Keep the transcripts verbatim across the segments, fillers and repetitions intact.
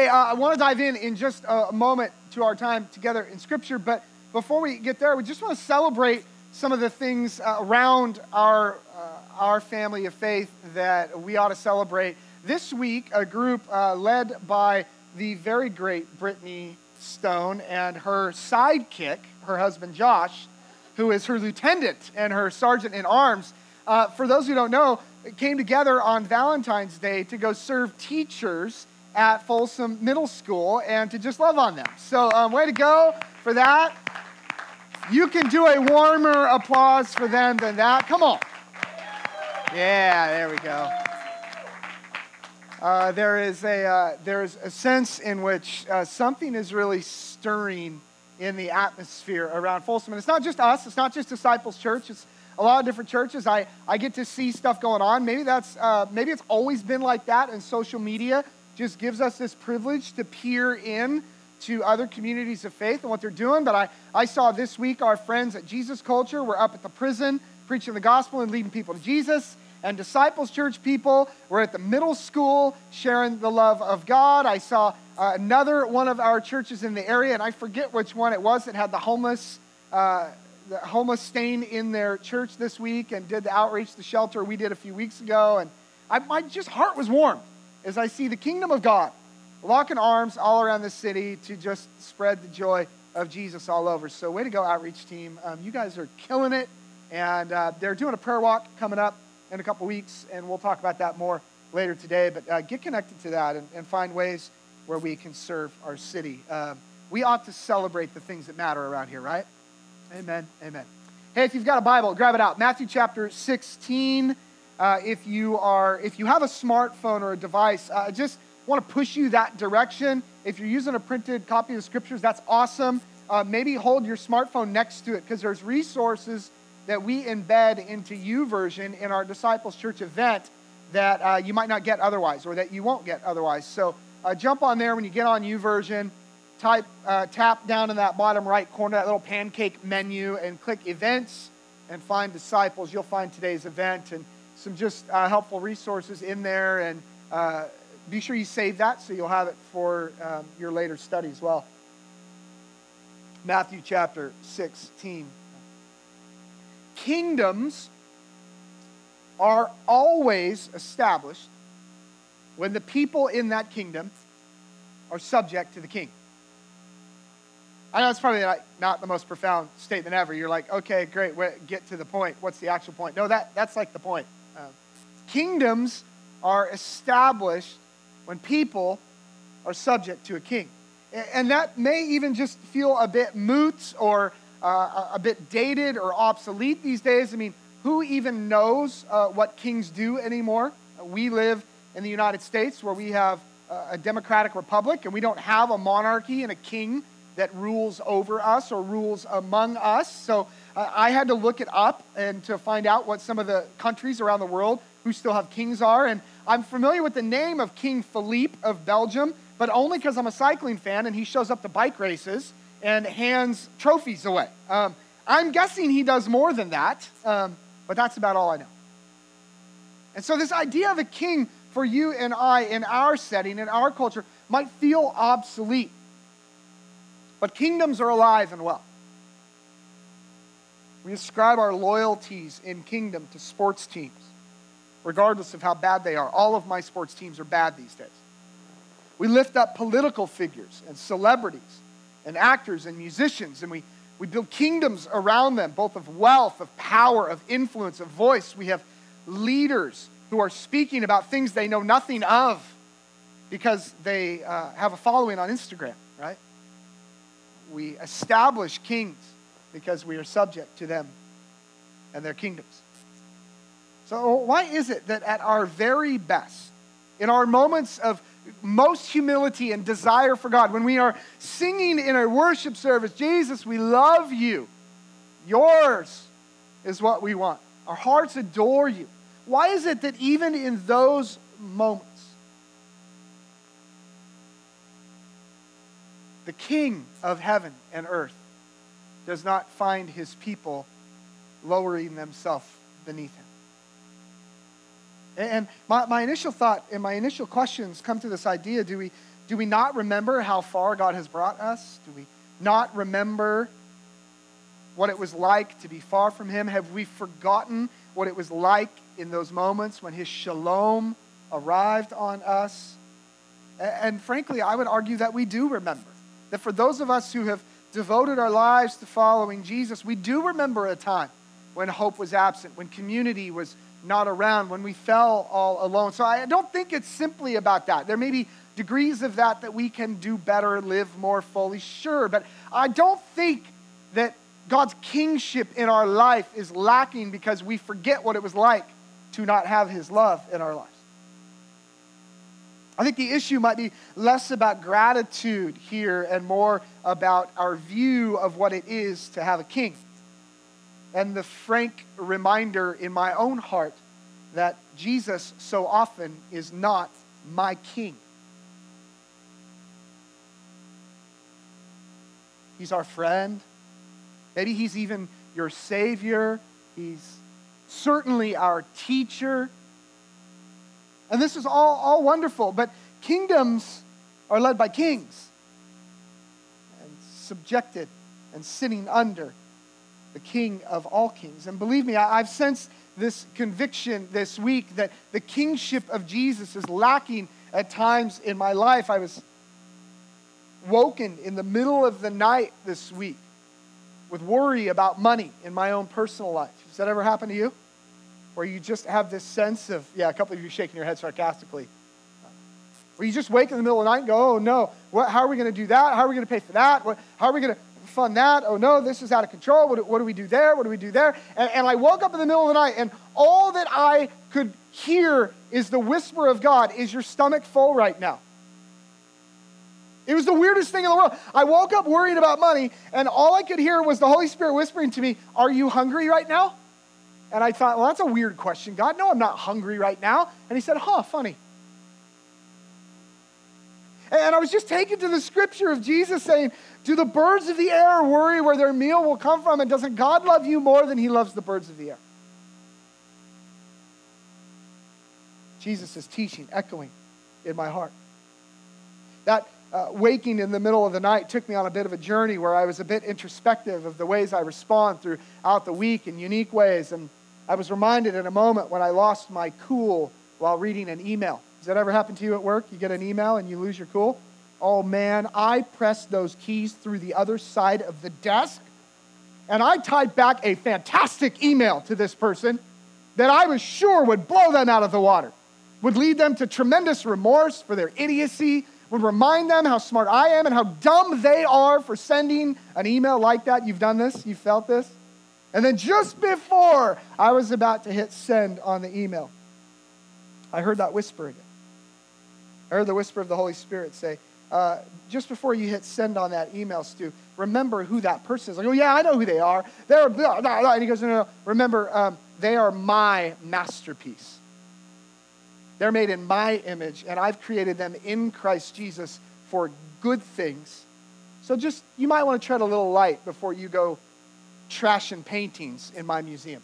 Hey, uh, I want to dive in in just a moment to our time together in Scripture, but before we get there, we just want to celebrate some of the things uh, around our uh, our family of faith that we ought to celebrate. This week, a group uh, led by the very great Brittany Stone and her sidekick, her husband Josh, who is her lieutenant and her sergeant in arms, uh, for those who don't know, came together on Valentine's Day to go serve teachers at Folsom Middle School and to just love on them. So um, way to go for that. You can do a warmer applause for them than that. Come on. Yeah, there we go. Uh, there is a uh, there is a sense in which uh, something is really stirring in the atmosphere around Folsom. And it's not just us. It's not just Disciples Church. It's a lot of different churches. I, I get to see stuff going on. Maybe that's uh, maybe it's always been like that, and social media just gives us this privilege to peer in to other communities of faith and what they're doing. But I, I saw this week our friends at Jesus Culture were up at the prison preaching the gospel and leading people to Jesus. And Disciples Church people were at the middle school sharing the love of God. I saw uh, another one of our churches in the area, and I forget which one it was that had the homeless uh, the homeless stain in their church this week and did the outreach, the shelter we did a few weeks ago. And I, my just heart was warmed as I see the kingdom of God locking arms all around the city to just spread the joy of Jesus all over. So way to go, outreach team. Um, you guys are killing it. And uh, they're doing a prayer walk coming up in a couple weeks, and we'll talk about that more later today. But uh, get connected to that and, and find ways where we can serve our city. Um, we ought to celebrate the things that matter around here, right? Amen, amen. Hey, if you've got a Bible, grab it out. Matthew chapter sixteen. Uh, if you are, if you have a smartphone or a device, I uh, just want to push you that direction. If you're using a printed copy of the Scriptures, that's awesome. Uh, maybe hold your smartphone next to it, because there's resources that we embed into YouVersion in our Disciples Church event that uh, you might not get otherwise, or that you won't get otherwise. So uh, jump on there when you get on YouVersion, type, uh, tap down in that bottom right corner, that little pancake menu, and click Events, and find Disciples. You'll find today's event and some just uh, helpful resources in there. And uh, be sure you save that so you'll have it for um, your later study as well. Matthew chapter sixteen. Kingdoms are always established when the people in that kingdom are subject to the king. I know it's probably like not the most profound statement ever. You're like, okay, great, get to the point. What's the actual point? No, that, that's like the point. Uh, kingdoms are established when people are subject to a king. And that may even just feel a bit moot or Uh, a bit dated or obsolete these days. I mean, who even knows uh, what kings do anymore? Uh, we live in the United States where we have uh, a democratic republic, and we don't have a monarchy and a king that rules over us or rules among us. So uh, I had to look it up and to find out what some of the countries around the world who still have kings are. And I'm familiar with the name of King Philippe of Belgium, but only because I'm a cycling fan and he shows up to bike races and hands trophies away. Um, I'm guessing he does more than that, um, but that's about all I know. And so this idea of a king for you and I in our setting, in our culture, might feel obsolete. But kingdoms are alive and well. We ascribe our loyalties in kingdom to sports teams, regardless of how bad they are. All of my sports teams are bad these days. We lift up political figures and celebrities and actors and musicians, and we, we build kingdoms around them, both of wealth, of power, of influence, of voice. We have leaders who are speaking about things they know nothing of because they uh, have a following on Instagram, right? We establish kings because we are subject to them and their kingdoms. So why is it that at our very best, in our moments of most humility and desire for God, when we are singing in a worship service, Jesus, we love you. Yours is what we want. Our hearts adore you. Why is it that even in those moments, the King of heaven and earth does not find his people lowering themselves beneath him? And my, my initial thought and my initial questions come to this idea, do we Do we not remember how far God has brought us? Do we not remember what it was like to be far from him? Have we forgotten what it was like in those moments when his shalom arrived on us? And frankly, I would argue that we do remember. That for those of us who have devoted our lives to following Jesus, we do remember a time when hope was absent, when community was not around, when we fell all alone. So I don't think it's simply about that. There may be degrees of that that we can do better, live more fully, sure. But I don't think that God's kingship in our life is lacking because we forget what it was like to not have his love in our lives. I think the issue might be less about gratitude here and more about our view of what it is to have a king. And the frank reminder in my own heart that Jesus so often is not my king. He's our friend. Maybe he's even your savior. He's certainly our teacher. And this is all, all wonderful, but kingdoms are led by kings and subjected and sitting under the King of all kings. And believe me, I, I've sensed this conviction this week that the kingship of Jesus is lacking at times in my life. I was woken in the middle of the night this week with worry about money in my own personal life. Has that ever happened to you? Where you just have this sense of, yeah, a couple of you shaking your head sarcastically. Where you just wake in the middle of the night and go, oh no, what, how are we going to do that? How are we going to pay for that? What, how are we going to fund that? Oh no, this is out of control. What, what do we do there? What do we do there? And, and I woke up in the middle of the night and all that I could hear is the whisper of God, is your stomach full right now? It was the weirdest thing in the world. I woke up worried about money and all I could hear was the Holy Spirit whispering to me, are you hungry right now? And I thought, well, that's a weird question, God. No, I'm not hungry right now. And he said, huh, funny. And I was just taken to the scripture of Jesus saying, do the birds of the air worry where their meal will come from? And doesn't God love you more than he loves the birds of the air? Jesus' teaching echoing in my heart. That uh, waking in the middle of the night took me on a bit of a journey where I was a bit introspective of the ways I respond throughout the week in unique ways. And I was reminded in a moment when I lost my cool while reading an email. Has that ever happened to you at work? You get an email and you lose your cool? Oh man, I pressed those keys through the other side of the desk and I typed back a fantastic email to this person that I was sure would blow them out of the water, would lead them to tremendous remorse for their idiocy, would remind them how smart I am and how dumb they are for sending an email like that. You've done this? You've felt this? And then just before I was about to hit send on the email, I heard that whisper again. I heard the whisper of the Holy Spirit say, uh, just before you hit send on that email, Stu, remember who that person is. I go, yeah, I know who they are. They're blah, blah, blah. And he goes, no, no, no. Remember, um, they are my masterpiece. They're made in my image, and I've created them in Christ Jesus for good things. So just, you might want to tread a little light before you go trashing paintings in my museum.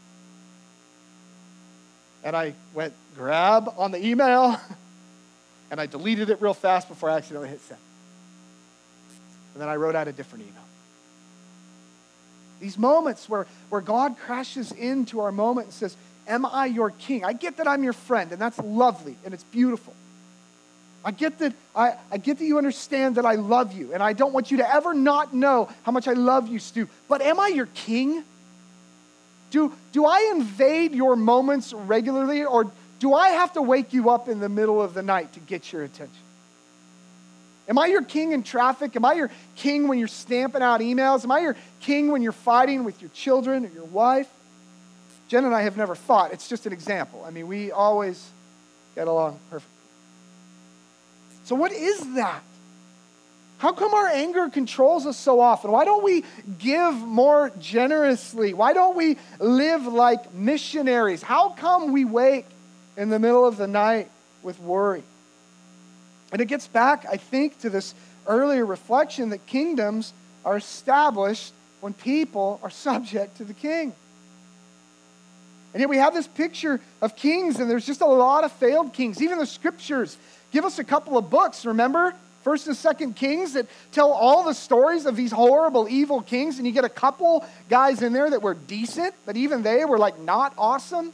And I went grab on the email, and I deleted it real fast before I accidentally hit send. And then I wrote out a different email. These moments where, where God crashes into our moment and says, am I your king? I get that I'm your friend, and that's lovely, and it's beautiful. I get that I, I get that you understand that I love you, and I don't want you to ever not know how much I love you, Stu. But am I your king? Do, do I invade your moments regularly, or do I have to wake you up in the middle of the night to get your attention? Am I your king in traffic? Am I your king when you're stamping out emails? Am I your king when you're fighting with your children or your wife? Jen and I have never fought. It's just an example. I mean, we always get along perfectly. So what is that? How come our anger controls us so often? Why don't we give more generously? Why don't we live like missionaries? How come we wake in the middle of the night with worry? And it gets back, I think, to this earlier reflection that kingdoms are established when people are subject to the king. And yet we have this picture of kings, and there's just a lot of failed kings. Even the scriptures give us a couple of books, remember? First and Second Kings that tell all the stories of these horrible, evil kings, and you get a couple guys in there that were decent, but even they were like not awesome.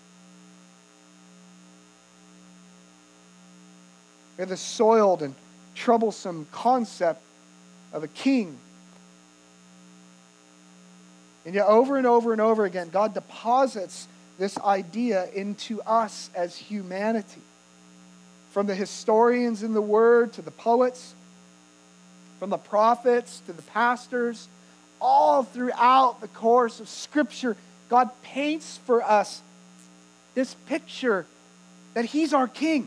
We have the soiled and troublesome concept of a king. And yet over and over and over again, God deposits this idea into us as humanity. From the historians in the Word to the poets, from the prophets to the pastors, all throughout the course of Scripture, God paints for us this picture that He's our King.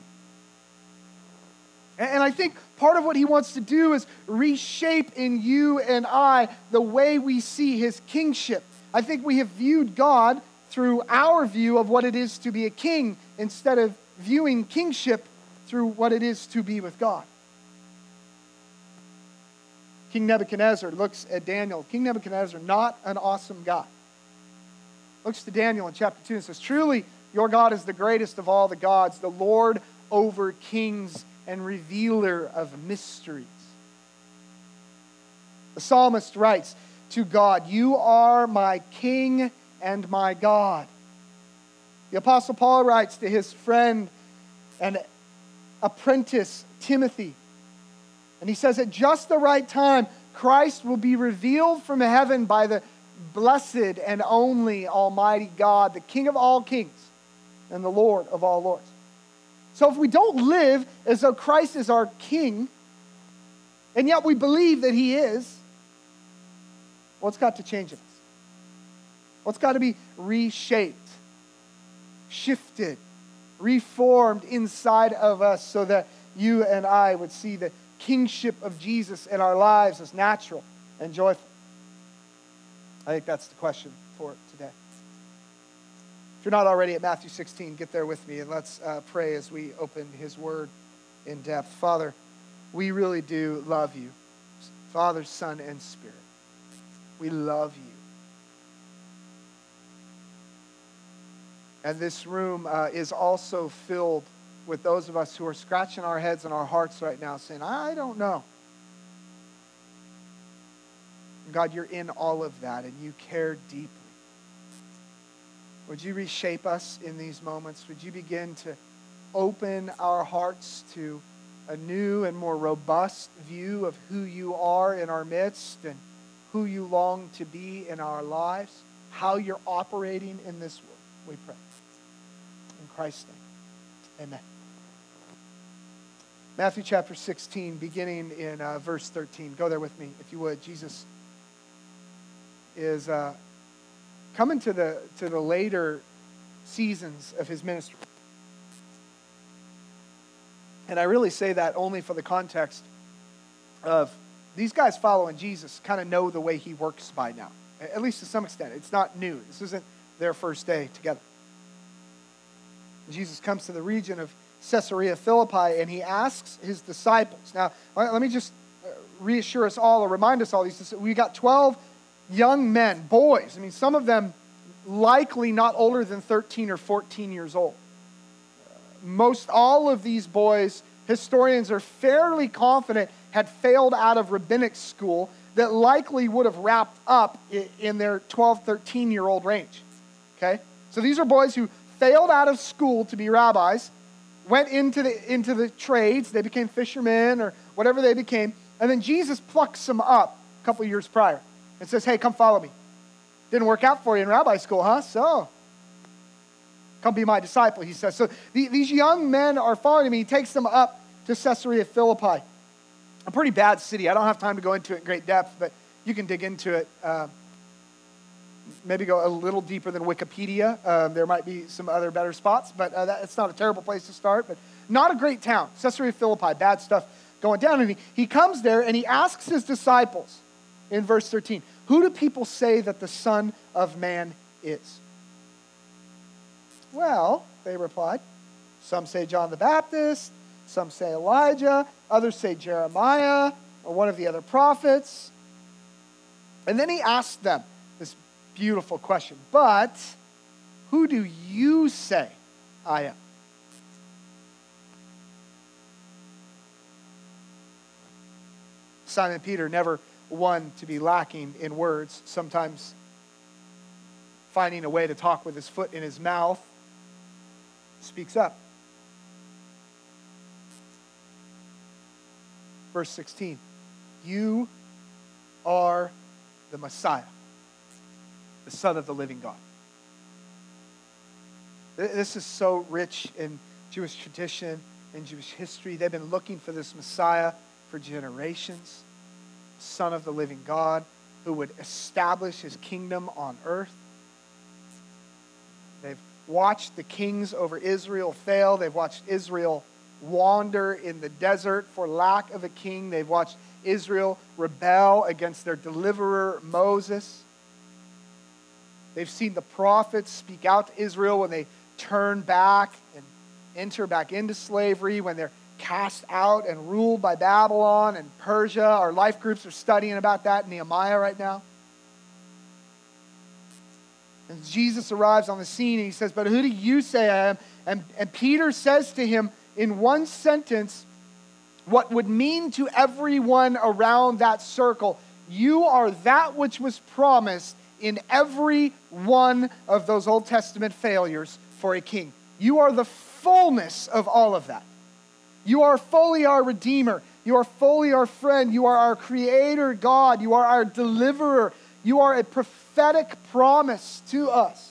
And I think part of what He wants to do is reshape in you and I the way we see His kingship. I think we have viewed God through our view of what it is to be a king instead of viewing kingship through what it is to be with God. King Nebuchadnezzar looks at Daniel. King Nebuchadnezzar, not an awesome guy. Looks to Daniel in chapter two and says, "Truly, your God is the greatest of all the gods, the Lord over kings and revealer of mysteries." The psalmist writes to God, "You are my King and my God." The Apostle Paul writes to his friend and apprentice Timothy, and he says, "At just the right time, Christ will be revealed from heaven by the blessed and only Almighty God, the King of all kings and the Lord of all lords." So if we don't live as though Christ is our King, and yet we believe that He is, what's got to change in us? What's got to be reshaped, shifted, reformed inside of us so that you and I would see the kingship of Jesus in our lives as natural and joyful? I think that's the question for today. If you're not already at Matthew sixteen, get there with me and let's uh, pray as we open His Word in depth. Father, we really do love You. Father, Son, and Spirit. We love You. And this room uh, is also filled with those of us who are scratching our heads and our hearts right now saying, "I don't know." God, You're in all of that and You care deeply. Would You reshape us in these moments? Would You begin to open our hearts to a new and more robust view of who You are in our midst and who You long to be in our lives, how You're operating in this world, we pray. In Christ's name, amen. Matthew chapter sixteen, beginning in uh, verse thirteen. Go there with me, if you would. Jesus is uh, coming to the to the later seasons of His ministry. And I really say that only for the context of these guys following Jesus kind of know the way He works by now, at least to some extent. It's not new. This isn't their first day together. Jesus comes to the region of Caesarea Philippi, and He asks His disciples. Now, let me just reassure us all or remind us all these. We got twelve young men, boys. I mean, some of them likely not older than thirteen or fourteen years old. Most all of these boys, historians are fairly confident, had failed out of rabbinic school that likely would have wrapped up in their twelve, thirteen-year-old range. Okay? So these are boys who failed out of school to be rabbis, went into the into the trades, they became fishermen or whatever they became, and then Jesus plucks them up a couple years prior and says, "Hey, come follow me. Didn't work out for you in rabbi school, huh? So, come be my disciple," He says. So the, these young men are following Him. He takes them up to Caesarea Philippi, a pretty bad city. I don't have time to go into it in great depth, but you can dig into it. Uh, maybe go a little deeper than Wikipedia. Um, there might be some other better spots, but uh, that, it's not a terrible place to start, but not a great town. Caesarea Philippi, bad stuff going down. And he, he comes there and He asks His disciples in verse thirteen, "Who do people say that the Son of Man is?" "Well," they replied, "some say John the Baptist, some say Elijah, others say Jeremiah or one of the other prophets." And then He asked them this beautiful question, "But who do you say I am?" Simon Peter, never one to be lacking in words, sometimes finding a way to talk with his foot in his mouth, speaks up. Verse sixteen, you are the Messiah, the Son of the living God. This is so rich in Jewish tradition and Jewish history. They've been looking for this Messiah for generations. Son of the living God who would establish his kingdom on earth. They've watched the kings over Israel fail. They've watched Israel wander in the desert for lack of a king. They've watched Israel rebel against their deliverer, Moses. They've seen the prophets speak out to Israel when they turn back and enter back into slavery, when they're cast out and ruled by Babylon and Persia. Our life groups are studying about that in Nehemiah right now. And Jesus arrives on the scene and he says, but who do you say I am? And, and Peter says to him in one sentence what would mean to everyone around that circle, you are that which was promised in every one of those Old Testament failures for a king. You are the fullness of all of that. You are fully our Redeemer. You are fully our friend. You are our Creator God. You are our Deliverer. You are a prophetic promise to us.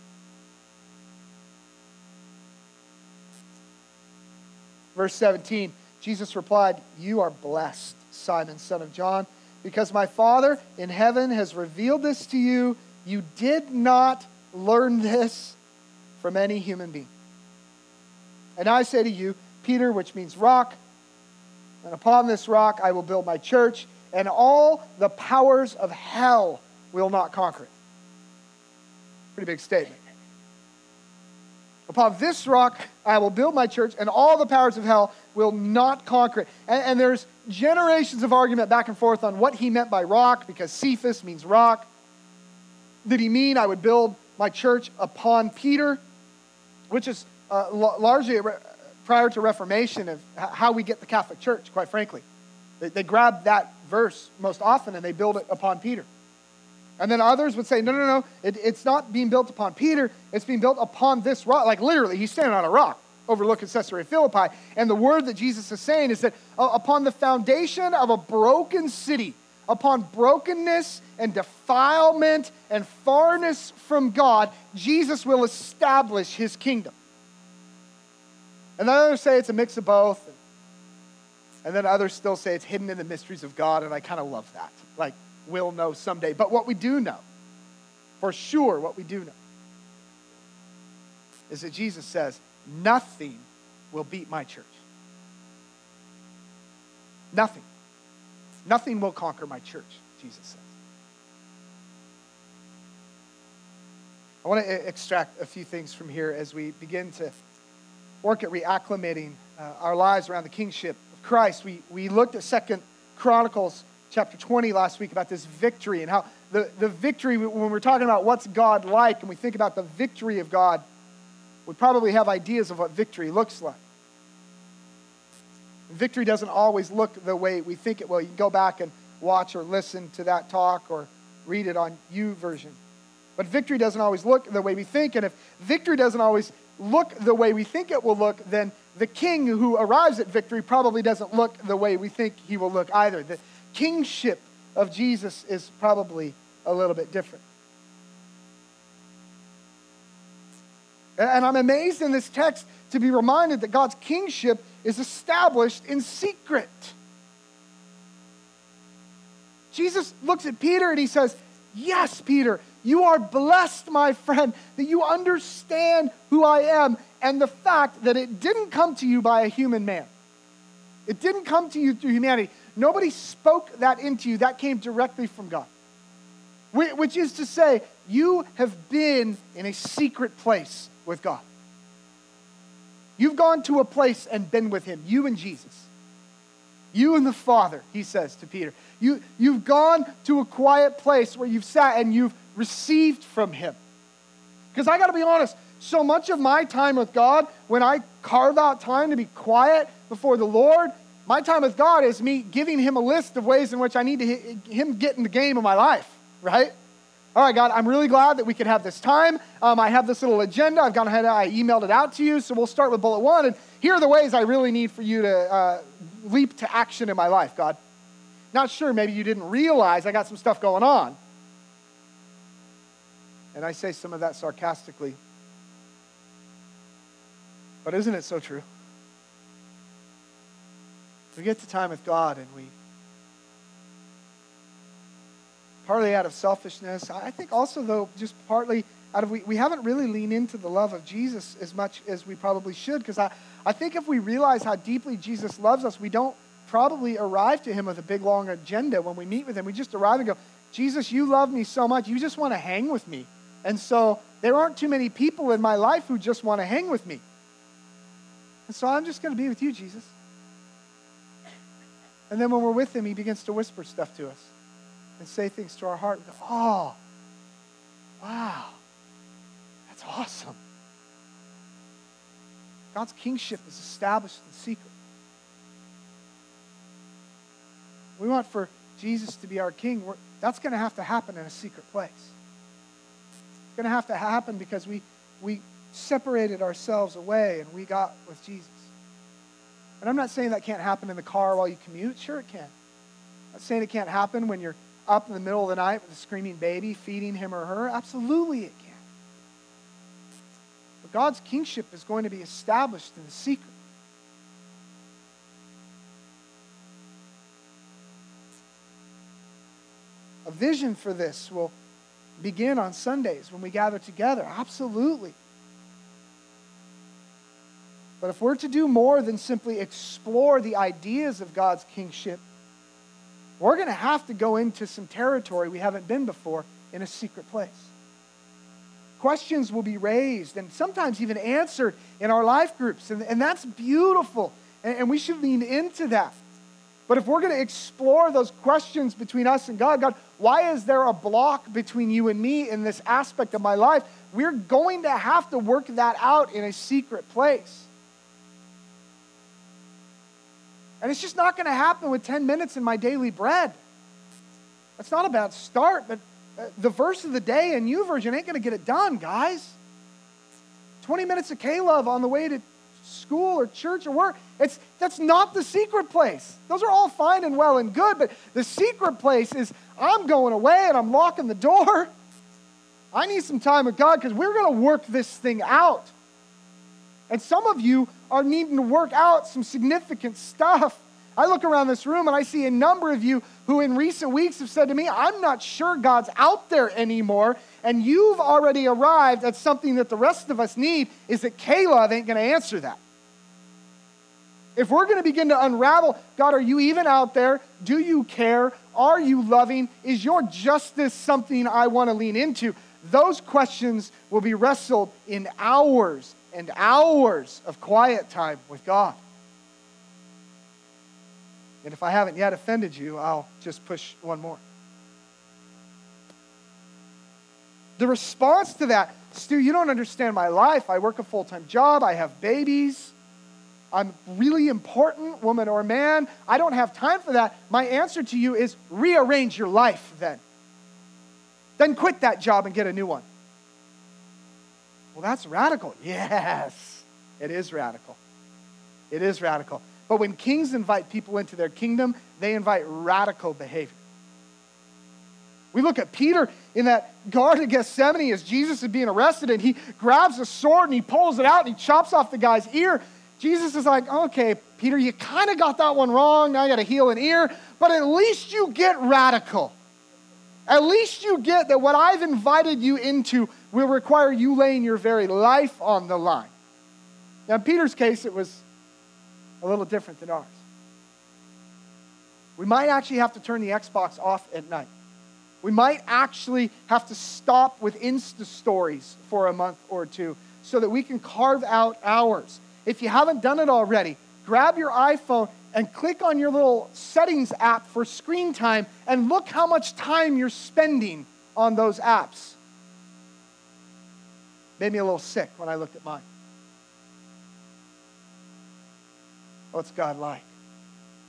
Verse seventeen, Jesus replied, you are blessed, Simon, son of John, because my Father in heaven has revealed this to you. You did not learn this from any human being. And I say to you, Peter, which means rock, and upon this rock I will build my church, and all the powers of hell will not conquer it. Pretty big statement. Upon this rock I will build my church, and all the powers of hell will not conquer it. And, and there's generations of argument back and forth on what he meant by rock, because Cephas means rock. Did he mean I would build my church upon Peter? Which is uh, largely a re- prior to Reformation of how we get the Catholic Church, quite frankly. They, they grab that verse most often and they build it upon Peter. And then others would say, no, no, no, it, it's not being built upon Peter, it's being built upon this rock. Like literally, he's standing on a rock overlooking Caesarea Philippi. And the word that Jesus is saying is that uh, upon the foundation of a broken city, upon brokenness and defilement and farness from God, Jesus will establish his kingdom. And then others say it's a mix of both. And then others still say it's hidden in the mysteries of God, and I kind of love that. Like, we'll know someday. But what we do know, for sure what we do know, is that Jesus says, nothing will beat my church. Nothing. Nothing will conquer my church, Jesus says. I want to extract a few things from here as we begin to work at reacclimating uh, our lives around the kingship of Christ. We, we looked at Second Chronicles chapter twenty last week about this victory and how the, the victory, when we're talking about what's God like and we think about the victory of God, we probably have ideas of what victory looks like. Victory doesn't always look the way we think it will. You can go back and watch or listen to that talk or read it on YouVersion. But victory doesn't always look the way we think. And if victory doesn't always look the way we think it will look, then the king who arrives at victory probably doesn't look the way we think he will look either. The kingship of Jesus is probably a little bit different. And I'm amazed in this text to be reminded that God's kingship is established in secret. Jesus looks at Peter and he says, yes, Peter, you are blessed, my friend, that you understand who I am and the fact that it didn't come to you by a human man. It didn't come to you through humanity. Nobody spoke that into you. That came directly from God. Which is to say, you have been in a secret place with God. You've gone to a place and been with him, you and Jesus. You and the Father, he says to Peter. You, you've gone to a quiet place where you've sat and you've received from him. Because I got to be honest, so much of my time with God, when I carve out time to be quiet before the Lord, My time with God is me giving him a list of ways in which I need to hit, him get in the game of my life, right? All right, God, I'm really glad that we could have this time. Um, I have this little agenda. I've gone ahead and I emailed it out to you. So we'll start with bullet one. And here are the ways I really need for you to uh, leap to action in my life, God. Not sure, maybe you didn't realize I got some stuff going on. And I say some of that sarcastically. But isn't it so true? We get to time with God and we, partly out of selfishness, I think also though, just partly out of, we, we haven't really leaned into the love of Jesus as much as we probably should, because I, I think if we realize how deeply Jesus loves us, we don't probably arrive to him with a big long agenda when we meet with him. We just arrive and go, Jesus, you love me so much, you just want to hang with me. And so there aren't too many people in my life who just want to hang with me. And so I'm just going to be with you, Jesus. And then when we're with him, he begins to whisper stuff to us and say things to our heart. We go, oh, wow, that's awesome. God's kingship is established in secret. We want for Jesus to be our king. We're, that's going to have to happen in a secret place. It's going to have to happen because we, we separated ourselves away and we got with Jesus. And I'm not saying that can't happen in the car while you commute. Sure it can. I'm not saying it can't happen when you're up in the middle of the night with a screaming baby, feeding him or her. Absolutely it can. But God's kingship is going to be established in the secret. A vision for this will begin on Sundays when we gather together. Absolutely. But if we're to do more than simply explore the ideas of God's kingship, we're going to have to go into some territory we haven't been before in a secret place. Questions will be raised and sometimes even answered in our life groups, and, and that's beautiful, and, and we should lean into that. But if we're going to explore those questions between us and God, God, why is there a block between you and me in this aspect of my life? We're going to have to work that out in a secret place. And it's just not going to happen with ten minutes in my daily bread. That's not a bad start, but the verse of the day in YouVersion ain't going to get it done, guys. twenty minutes of K-Love on the way to school or church or work. It's, that's not the secret place. Those are all fine and well and good, but the secret place is I'm going away and I'm locking the door. I need some time with God because we're going to work this thing out. And some of you are needing to work out some significant stuff. I look around this room and I see a number of you who in recent weeks have said to me, I'm not sure God's out there anymore. And you've already arrived at something that the rest of us need, is that K-Love ain't going to answer that. If we're going to begin to unravel, God, are you even out there? Do you care? Are you loving? Is your justice something I want to lean into? Those questions will be wrestled in hours and hours of quiet time with God. And if I haven't yet offended you, I'll just push one more. The response to that, Stu, you don't understand my life. I work a full-time job. I have babies. I'm really important, woman or man. I don't have time for that. My answer to you is rearrange your life then. Then quit that job and get a new one. Well, that's radical. Yes, it is radical. It is radical. But when kings invite people into their kingdom, they invite radical behavior. We look at Peter in that Garden of Gethsemane as Jesus is being arrested, and he grabs a sword and he pulls it out and he chops off the guy's ear. Jesus is like, okay, Peter, you kind of got that one wrong. Now I got to heal an ear. But at least you get radical. At least you get that what I've invited you into will require you laying your very life on the line. Now, in Peter's case, it was a little different than ours. We might actually have to turn the Xbox off at night. We might actually have to stop with Insta stories for a month or two so that we can carve out hours. If you haven't done it already, grab your iPhone and click on your little settings app for screen time and look how much time you're spending on those apps. Made me a little sick when I looked at mine. What's God like?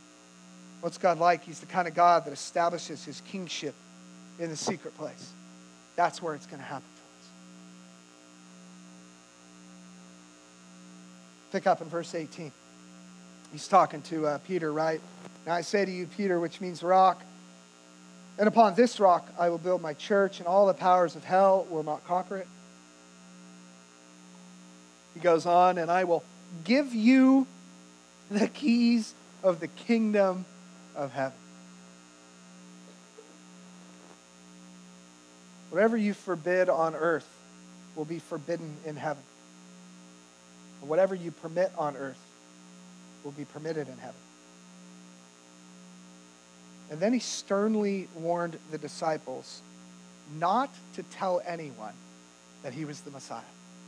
What's God like? He's the kind of God that establishes his kingship in the secret place. That's where it's going to happen for us. Pick up in verse eighteen. He's talking to uh, Peter, right? Now I say to you, Peter, which means rock, and upon this rock I will build my church, and all the powers of hell will not conquer it. He goes on, and I will give you the keys of the kingdom of heaven. Whatever you forbid on earth will be forbidden in heaven. And whatever you permit on earth will be permitted in heaven. And then he sternly warned the disciples not to tell anyone that he was the Messiah.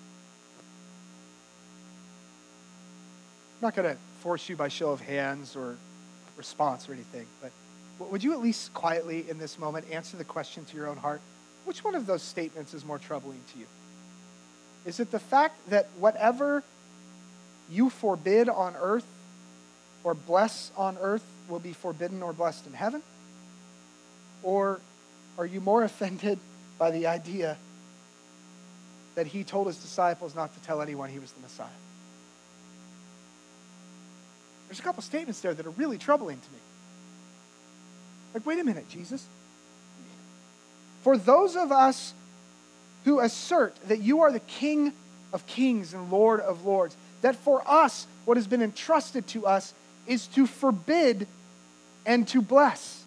I'm not going to force you by show of hands or response or anything, but would you at least quietly in this moment answer the question to your own heart? Which one of those statements is more troubling to you? Is it the fact that whatever you forbid on earth or bless on earth will be forbidden or blessed in heaven? Or are you more offended by the idea that he told his disciples not to tell anyone he was the Messiah? There's a couple statements there that are really troubling to me. Like, wait a minute, Jesus. For those of us who assert that you are the King of kings and Lord of lords, that for us, what has been entrusted to us is to forbid and to bless.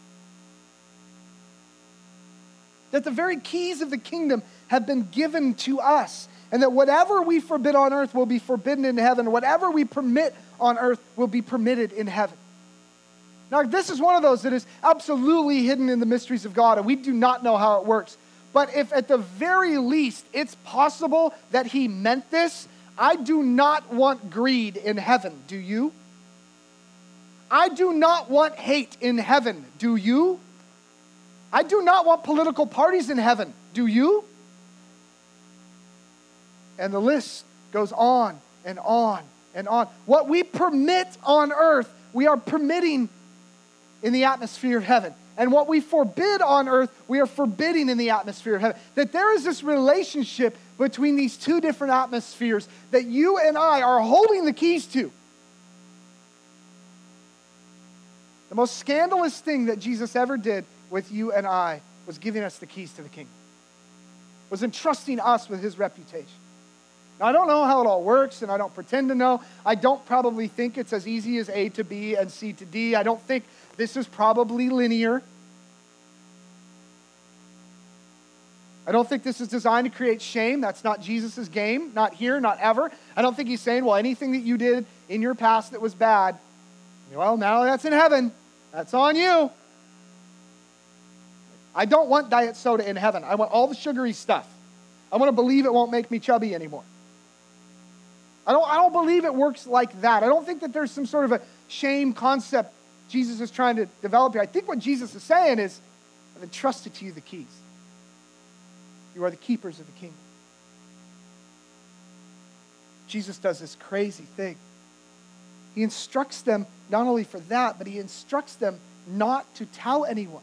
That the very keys of the kingdom have been given to us, and that whatever we forbid on earth will be forbidden in heaven. Whatever we permit on earth will be permitted in heaven. Now, this is one of those that is absolutely hidden in the mysteries of God, and we do not know how it works. But if at the very least it's possible that he meant this, I do not want greed in heaven. Do you? I do not want hate in heaven. Do you? I do not want political parties in heaven. Do you? And the list goes on and on and on. What we permit on earth, we are permitting in the atmosphere of heaven. And what we forbid on earth, we are forbidding in the atmosphere of heaven. That there is this relationship between these two different atmospheres that you and I are holding the keys to. The most scandalous thing that Jesus ever did with you and I was giving us the keys to the kingdom. Was entrusting us with his reputation. Now, I don't know how it all works, and I don't pretend to know. I don't probably think it's as easy as A to B and C to D. I don't think this is probably linear. I don't think this is designed to create shame. That's not Jesus' game. Not here, not ever. I don't think he's saying, well, anything that you did in your past that was bad, well, now that's in heaven. That's on you. I don't want diet soda in heaven. I want all the sugary stuff. I want to believe it won't make me chubby anymore. I don't, I don't believe it works like that. I don't think that there's some sort of a shame concept Jesus is trying to develop here. I think what Jesus is saying is, I've entrusted to you the keys. You are the keepers of the kingdom. Jesus does this crazy thing. He instructs them not only for that, but he instructs them not to tell anyone.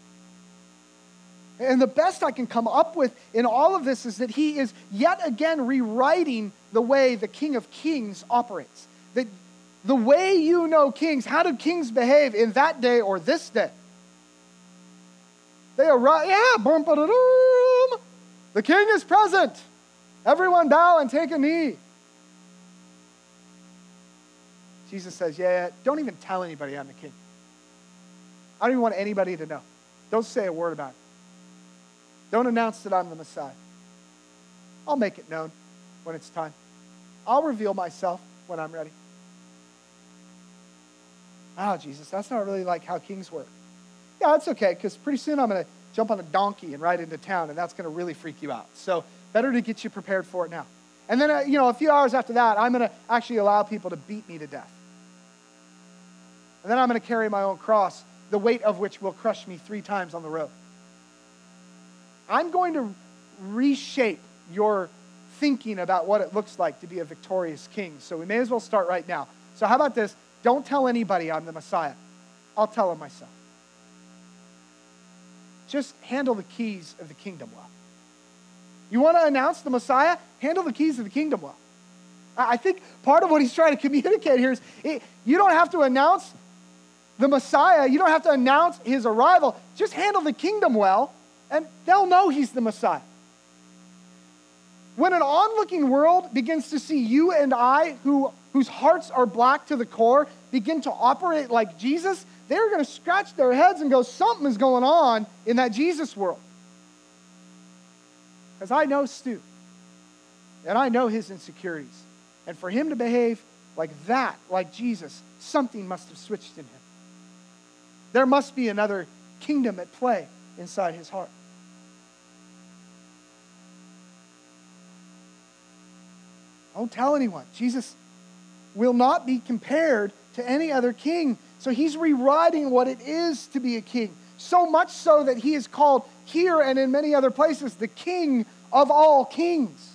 And the best I can come up with in all of this is that he is yet again rewriting the way the King of Kings operates. That the way you know kings, how do kings behave in that day or this day? They arrive, yeah, boom, ba-da-doom. The king is present. Everyone bow and take a knee. Jesus says, yeah, yeah, don't even tell anybody I'm the king. I don't even want anybody to know. Don't say a word about it. Don't announce that I'm the Messiah. I'll make it known when it's time. I'll reveal myself when I'm ready. Wow, Jesus, that's not really like how kings work. Yeah, that's okay, because pretty soon I'm going to jump on a donkey and ride into town, and that's going to really freak you out. So better to get you prepared for it now. And then, uh, you know, a few hours after that, I'm going to actually allow people to beat me to death. And then I'm going to carry my own cross, the weight of which will crush me three times on the road. I'm going to reshape your thinking about what it looks like to be a victorious king. So we may as well start right now. So how about this? Don't tell anybody I'm the Messiah. I'll tell him myself. Just handle the keys of the kingdom well. You want to announce the Messiah? Handle the keys of the kingdom well. I think part of what he's trying to communicate here is it, you don't have to announce the Messiah. You don't have to announce his arrival. Just handle the kingdom well, and they'll know he's the Messiah. When an onlooking world begins to see you and I, who, whose hearts are black to the core, begin to operate like Jesus, they're going to scratch their heads and go, something is going on in that Jesus world. Because I know Stu, and I know his insecurities. And for him to behave like that, like Jesus, something must have switched in him. There must be another kingdom at play inside his heart. Don't tell anyone. Jesus will not be compared to any other king. So he's rewriting what it is to be a king. So much so that he is called here and in many other places the King of all kings.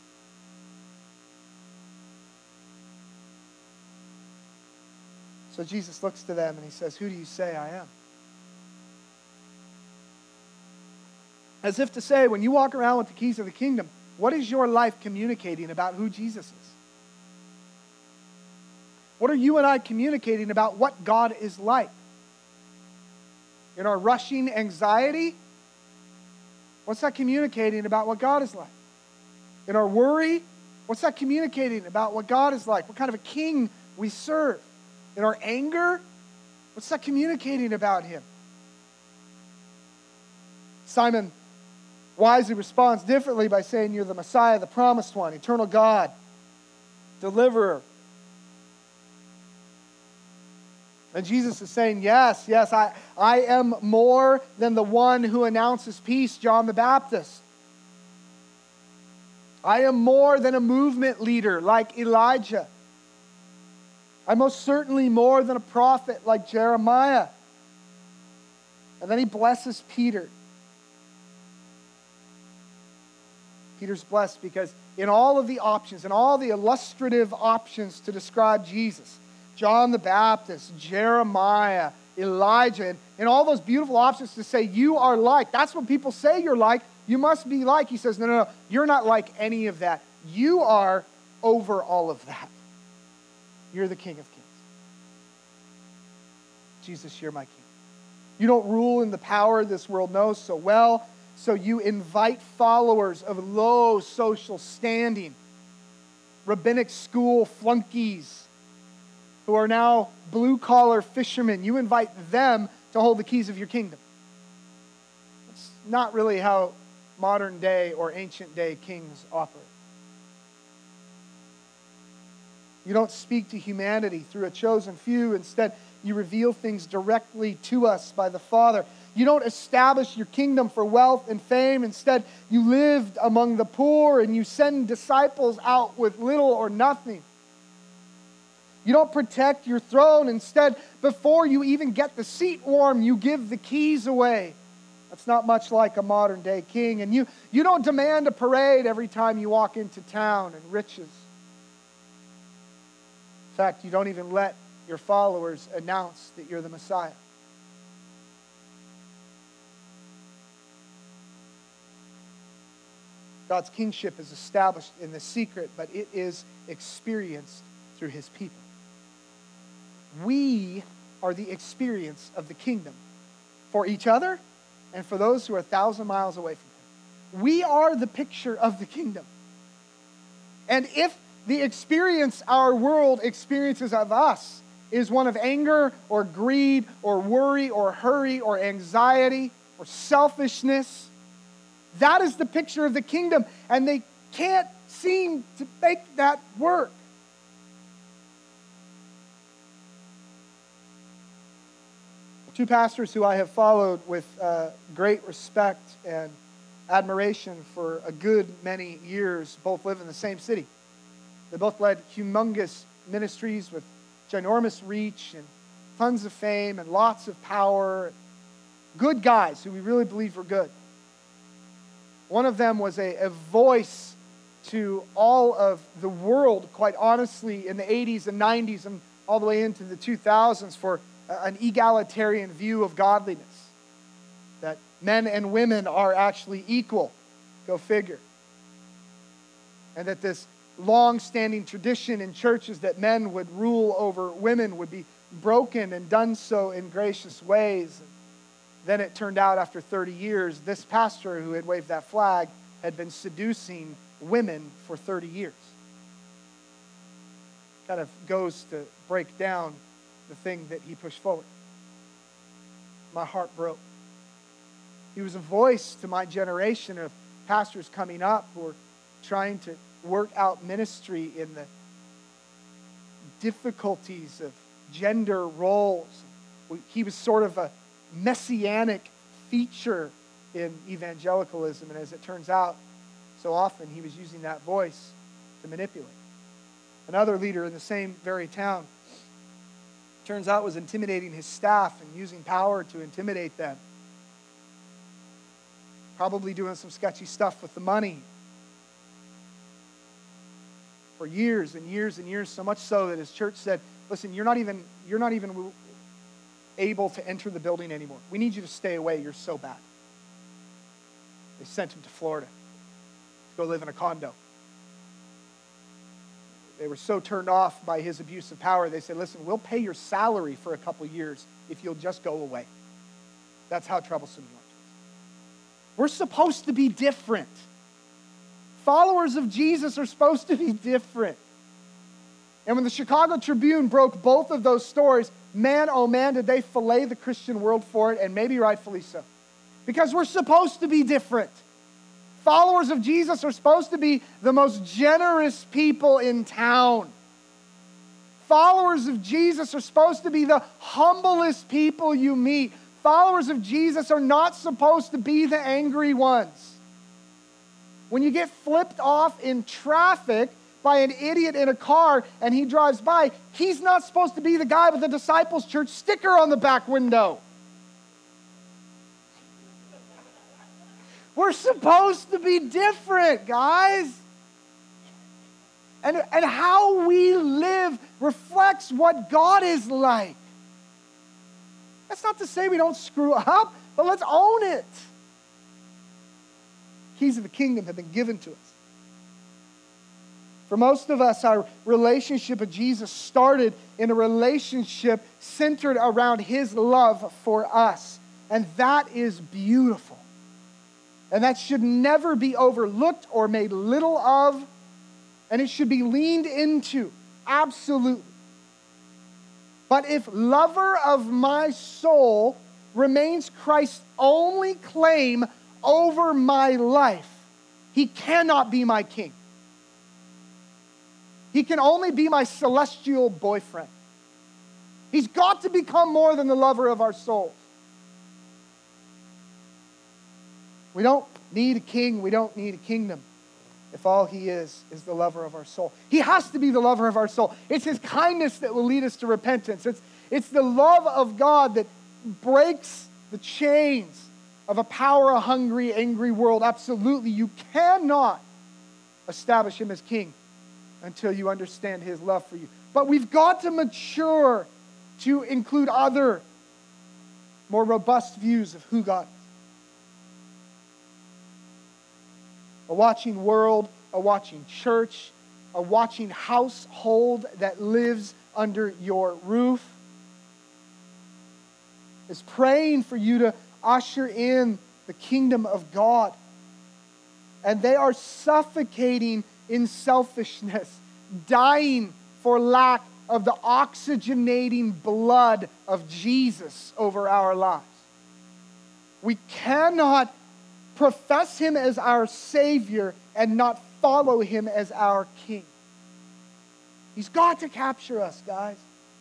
So Jesus looks to them and he says, who do you say I am? As if to say, when you walk around with the keys of the kingdom, what is your life communicating about who Jesus is? What are you and I communicating about what God is like? In our rushing anxiety, what's that communicating about what God is like? In our worry, what's that communicating about what God is like? What kind of a king we serve? In our anger, what's that communicating about him? Simon wisely responds differently by saying, you're the Messiah, the promised one, eternal God, deliverer. And Jesus is saying, yes, yes, I, I am more than the one who announces peace, John the Baptist. I am more than a movement leader like Elijah. I'm most certainly more than a prophet like Jeremiah. And then he blesses Peter. Peter's blessed because in all of the options, in all the illustrative options to describe Jesus, John the Baptist, Jeremiah, Elijah, and, and all those beautiful options to say you are like, that's what people say you're like, you must be like. He says, no, no, no, you're not like any of that. You are over all of that. You're the King of Kings. Jesus, you're my King. You don't rule in the power this world knows so well, so you invite followers of low social standing, rabbinic school flunkies who are now blue-collar fishermen. You invite them to hold the keys of your kingdom. That's not really how modern-day or ancient-day kings operate. You don't speak to humanity through a chosen few. Instead, you reveal things directly to us by the Father. You don't establish your kingdom for wealth and fame. Instead, you lived among the poor and you send disciples out with little or nothing. You don't protect your throne. Instead, before you even get the seat warm, you give the keys away. That's not much like a modern-day king. And you, you don't demand a parade every time you walk into town and riches. In fact, you don't even let your followers announce that you're the Messiah. God's kingship is established in the secret, but it is experienced through his people. We are the experience of the kingdom for each other and for those who are a thousand miles away from him. We are the picture of the kingdom. And if the experience our world experiences of us is one of anger or greed or worry or hurry or anxiety or selfishness, that is the picture of the kingdom, and they can't seem to make that work. Two pastors who I have followed with uh, great respect and admiration for a good many years both live in the same city. They both led humongous ministries with ginormous reach and tons of fame and lots of power. Good guys who we really believe were good. One of them was a, a voice to all of the world, quite honestly, in the eighties and nineties and all the way into the two thousands for an egalitarian view of godliness, that men and women are actually equal. Go figure. And that this long-standing tradition in churches that men would rule over women would be broken and done so in gracious ways. Then it turned out after thirty years, this pastor who had waved that flag had been seducing women for thirty years. Kind of goes to break down the thing that he pushed forward. My heart broke. He was a voice to my generation of pastors coming up who were trying to work out ministry in the difficulties of gender roles. He was sort of a messianic feature in evangelicalism, and as it turns out, so often he was using that voice to manipulate. Another leader in the same very town, turns out, was intimidating his staff and using power to intimidate them. Probably doing some sketchy stuff with the money. For years and years and years, so much so that his church said, listen, you're not even, you're not even able to enter the building anymore. We need you to stay away. You're so bad. They sent him to Florida to go live in a condo. They were so turned off by his abuse of power, they said, listen, we'll pay your salary for a couple years if you'll just go away. That's how troublesome you are. We're supposed to be different. Followers of Jesus are supposed to be different. And when the Chicago Tribune broke both of those stories, man, oh man, did they fillet the Christian world for it, and maybe rightfully so. Because we're supposed to be different. Followers of Jesus are supposed to be the most generous people in town. Followers of Jesus are supposed to be the humblest people you meet. Followers of Jesus are not supposed to be the angry ones. When you get flipped off in traffic by an idiot in a car and he drives by, he's not supposed to be the guy with the Disciples Church sticker on the back window. We're supposed to be different, guys. And, and how we live reflects what God is like. That's not to say we don't screw up, but let's own it. Keys of the kingdom have been given to us. For most of us, our relationship with Jesus started in a relationship centered around his love for us. And that is beautiful. And that should never be overlooked or made little of. And it should be leaned into. Absolutely. But if lover of my soul remains Christ's only claim over my life, he cannot be my king. He can only be my celestial boyfriend. He's got to become more than the lover of our souls. We don't need a king. We don't need a kingdom if all he is is the lover of our soul. He has to be the lover of our soul. It's his kindness that will lead us to repentance. It's, it's the love of God that breaks the chains of a power-hungry, angry world. Absolutely. You cannot establish him as king until you understand his love for you. But we've got to mature to include other, more robust views of who God is. A watching world, a watching church, a watching household that lives under your roof is praying for you to usher in the kingdom of God. And they are suffocating in selfishness, dying for lack of the oxygenating blood of Jesus over our lives. We cannot profess him as our Savior and not follow him as our King. He's got to capture us, guys.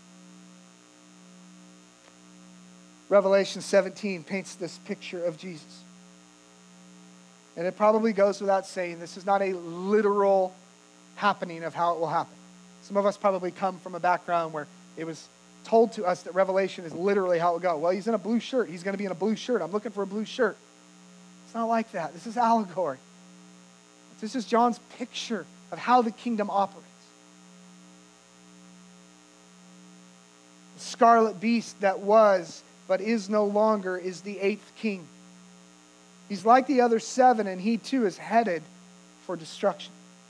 Revelation seventeen paints this picture of Jesus. And it probably goes without saying, this is not a literal happening of how it will happen. Some of us probably come from a background where it was told to us that Revelation is literally how it will go. Well, he's in a blue shirt. He's going to be in a blue shirt. I'm looking for a blue shirt. It's not like that. This is allegory. This is John's picture of how the kingdom operates. The scarlet beast that was, but is no longer, is the eighth king. He's like the other seven, and he too is headed for destruction.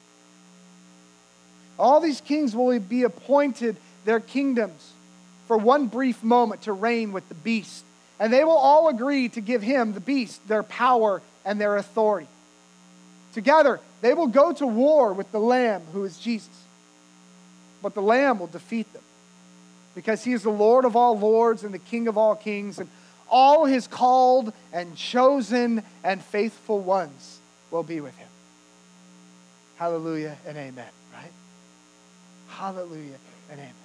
All these kings will be appointed their kingdoms for one brief moment to reign with the beast. And they will all agree to give him, the beast, their power and their authority. Together, they will go to war with the Lamb, who is Jesus. But the Lamb will defeat them, because he is the Lord of all lords and the King of all kings, and all his called and chosen and faithful ones will be with him. Hallelujah and amen, right? Hallelujah and amen.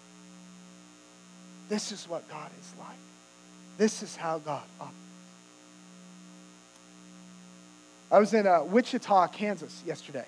This is what God is like. This is how God operates. I was in uh, Wichita, Kansas yesterday.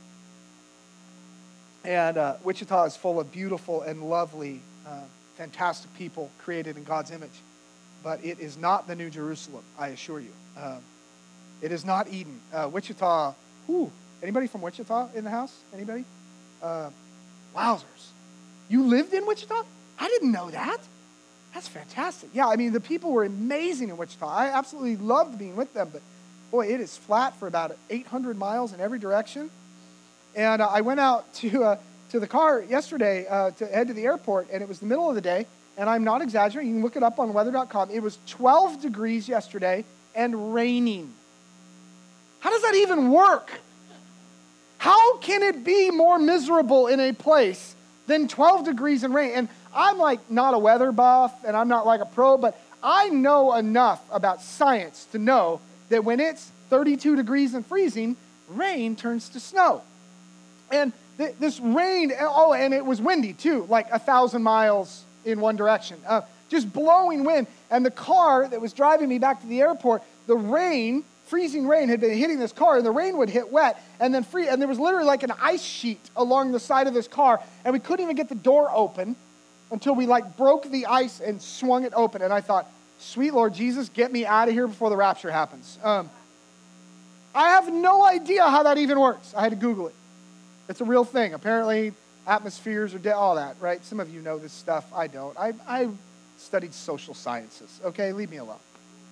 And uh, Wichita is full of beautiful and lovely, uh, fantastic people created in God's image. But it is not the New Jerusalem, I assure you. Um, it is not Eden. Uh, Wichita, whew, anybody from Wichita in the house? Anybody? Uh, wowzers. You lived in Wichita? I didn't know that. That's fantastic. Yeah, I mean, the people were amazing in Wichita. I absolutely loved being with them. But, boy, it is flat for about eight hundred miles in every direction. And uh, I went out to uh, to the car yesterday uh, to head to the airport, and it was the middle of the day. And I'm not exaggerating. You can look it up on weather dot com. It was twelve degrees yesterday and raining. How does that even work? How can it be more miserable in a place than twelve degrees and rain? And I'm like not a weather buff, and I'm not like a pro, but I know enough about science to know that when it's thirty-two degrees and freezing, rain turns to snow. And th- this rain, oh, and it was windy too, like a thousand miles in one direction. Uh, just blowing wind. And the car that was driving me back to the airport, the rain, freezing rain, had been hitting this car, and the rain would hit wet, and then free, and there was literally like an ice sheet along the side of this car, and we couldn't even get the door open until we like broke the ice and swung it open. And I thought, sweet Lord Jesus, get me out of here before the rapture happens. Um, I have no idea how that even works. I had to Google it. It's a real thing. Apparently, atmospheres are dead, all that, right? Some of you know this stuff. I don't. I, I studied social sciences. Okay, leave me alone.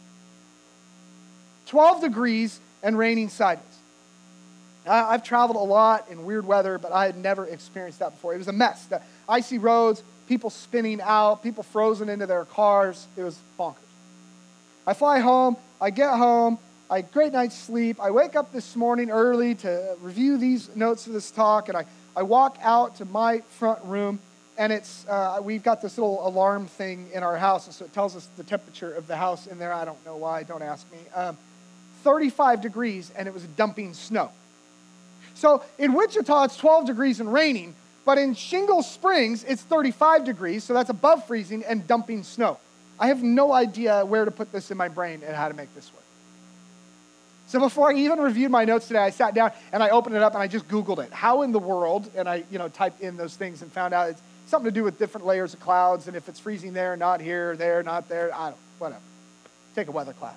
twelve degrees and raining sideways. I, I've traveled a lot in weird weather, but I had never experienced that before. It was a mess. The icy roads, people spinning out, people frozen into their cars. It was bonkers. I fly home. I get home. I had a great night's sleep. I wake up this morning early to review these notes for this talk, and I, I walk out to my front room, and it's uh, we've got this little alarm thing in our house, and so it tells us the temperature of the house in there. I don't know why. Don't ask me. Um, thirty-five degrees, and it was dumping snow. So in Wichita, it's twelve degrees and raining, but in Shingle Springs, it's thirty-five degrees, so that's above freezing and dumping snow. I have no idea where to put this in my brain and how to make this work. So before I even reviewed my notes today, I sat down and I opened it up and I just Googled it. How in the world? And I, you know, typed in those things and found out it's something to do with different layers of clouds, and if it's freezing there, not here, there, not there, I don't, whatever. Take a weather class.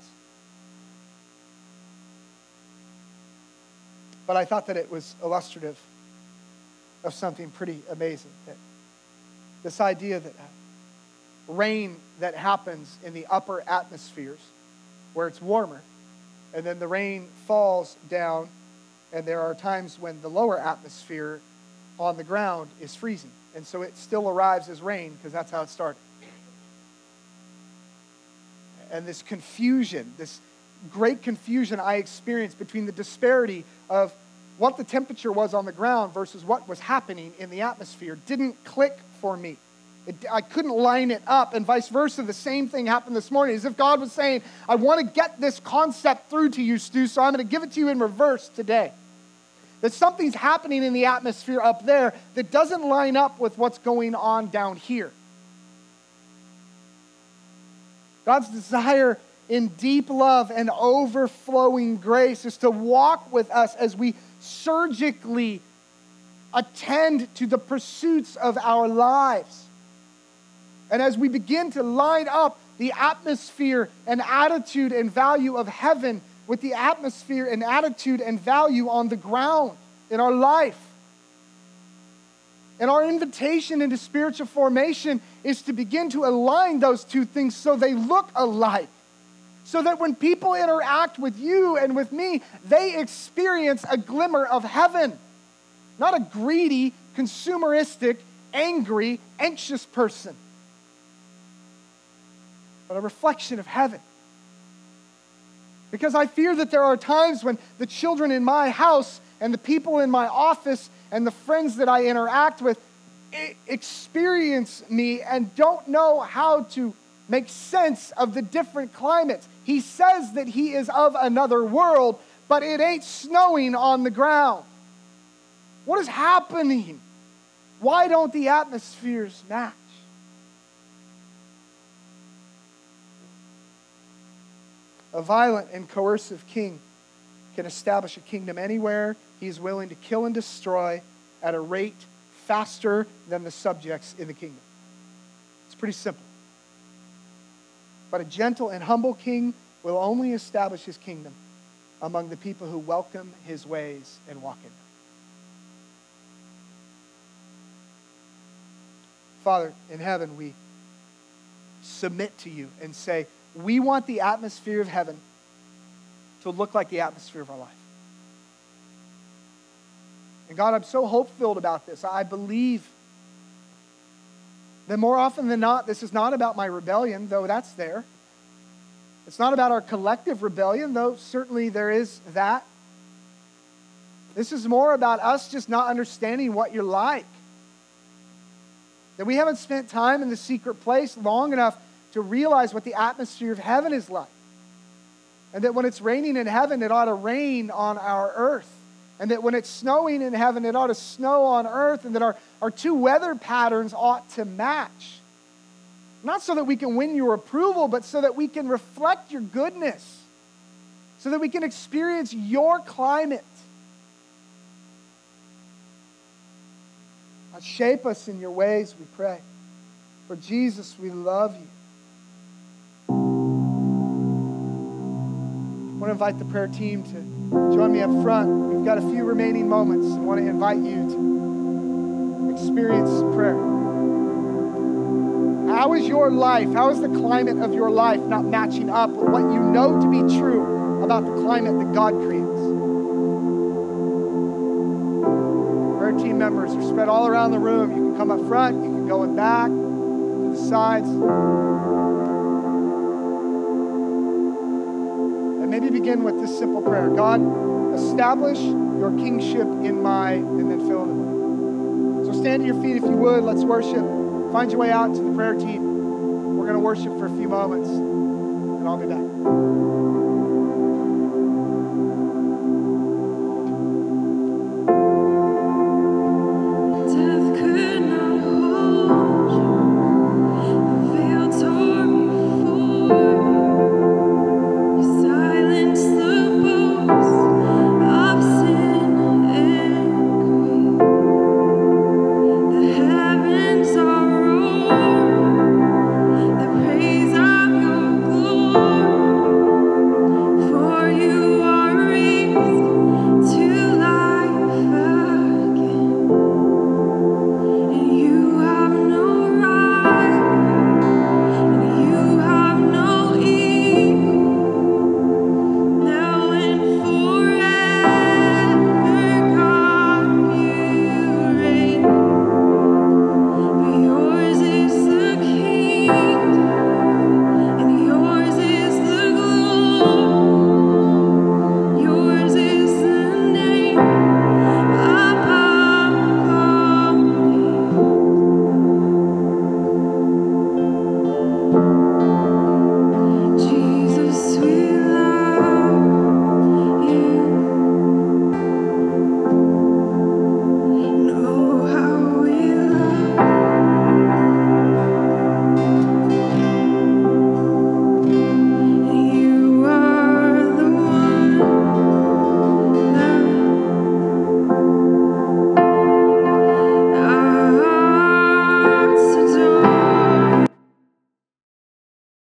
But I thought that it was illustrative of something pretty amazing. That this idea that rain that happens in the upper atmospheres where it's warmer, and then the rain falls down, and there are times when the lower atmosphere on the ground is freezing. And so it still arrives as rain because that's how it started. And this confusion, this great confusion I experienced between the disparity of what the temperature was on the ground versus what was happening in the atmosphere didn't click for me. It, I couldn't line it up, and vice versa. The same thing happened this morning, as if God was saying, I want to get this concept through to you, Stu, so I'm going to give it to you in reverse today. That something's happening in the atmosphere up there that doesn't line up with what's going on down here. God's desire in deep love and overflowing grace is to walk with us as we surgically attend to the pursuits of our lives. And as we begin to line up the atmosphere and attitude and value of heaven with the atmosphere and attitude and value on the ground in our life. And our invitation into spiritual formation is to begin to align those two things so they look alike. So that when people interact with you and with me, they experience a glimmer of heaven. Not a greedy, consumeristic, angry, anxious person, but a reflection of heaven. Because I fear that there are times when the children in my house and the people in my office and the friends that I interact with experience me and don't know how to make sense of the different climates. He says that he is of another world, but it ain't snowing on the ground. What is happening? Why don't the atmospheres match? A violent and coercive king can establish a kingdom anywhere he is willing to kill and destroy at a rate faster than the subjects in the kingdom. It's pretty simple. But a gentle and humble king will only establish his kingdom among the people who welcome his ways and walk in them. Father, in heaven, we submit to you and say, we want the atmosphere of heaven to look like the atmosphere of our life. And God, I'm so hope-filled about this. I believe that more often than not, this is not about my rebellion, though that's there. It's not about our collective rebellion, though certainly there is that. This is more about us just not understanding what you're like. That we haven't spent time in the secret place long enough to realize what the atmosphere of heaven is like. And that when it's raining in heaven, it ought to rain on our earth. And that when it's snowing in heaven, it ought to snow on earth. And that our, our two weather patterns ought to match. Not so that we can win your approval, but so that we can reflect your goodness. So that we can experience your climate. God, shape us in your ways, we pray. For Jesus, we love you. I want to invite the prayer team to join me up front. We've got a few remaining moments. I want to invite you to experience prayer. How is your life, how is the climate of your life not matching up with what you know to be true about the climate that God creates? Prayer team members are spread all around the room. You can come up front, you can go in back, to the sides. And maybe begin with this simple prayer. God, establish your kingship in my, and then fill in the blank. So stand to your feet if you would. Let's worship. Find your way out to the prayer team. We're going to worship for a few moments.